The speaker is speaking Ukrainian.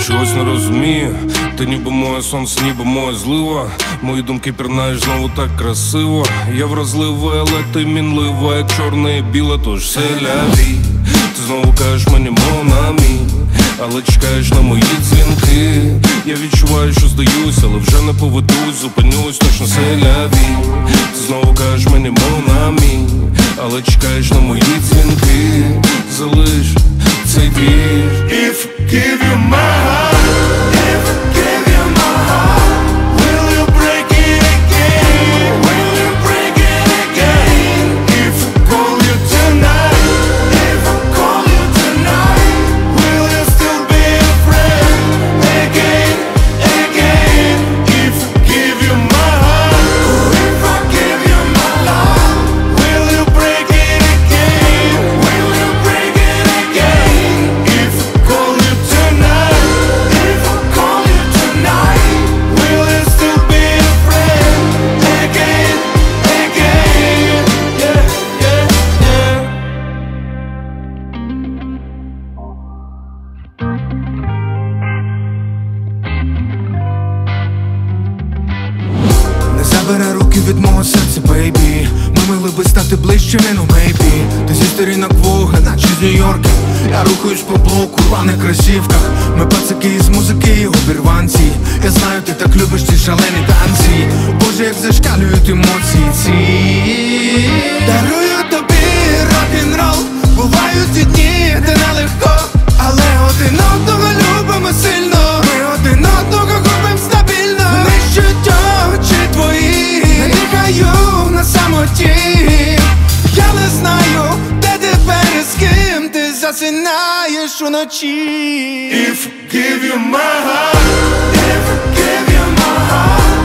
чогось не розумію. Ти ніби моє сонце, ніби моя злива. Мої думки пірнаєш знову так красиво. Я вразливий, але ти мінлива, як чорне і біле, тож все ляві. Ти знову кажеш мені монамі, але чекаєш на мої дзвінки. Я відчуваю, що здаюсь, але вже не поведусь, зупинюсь, точно все ляві. Ти знову кажеш мені монамі, але чекаєш на мої дзвінки. Залиш цей двір. If give you my heart, if give you my heart, will you break it again? Will you break it again? If I call you tonight, if I call you tonight, will you still be a friend? Again, again. If I give you my heart, if I give you my love, will you break it again? Will you break it again? If I call you tonight, if I call you tonight, will you still be a friend? Again, again. Yeah, yeah, yeah. Не забере руки від мого серця, бейбі. Ми мали би стати ближчими, ну мейбі. Ти зі сторінок Вога, наче з Нью-Йорка. Я рухаюсь по блоку, в рваних кросівках. Ми пацаки із музики і обірванці. Я знаю, ти так любиш ці шалені танці. Боже, як зашкалюють емоції ці. Дарую тобі рок-н-рол. Бувають ці дні, де нелегко, але один одного любимо сильно. Ми один одного губим стабільно. Нищуть очі твої, не дихаю на самоті. Я не знаю, де тепер і з ким ти засинаєш уночі. If give you my heart, if give you my heart.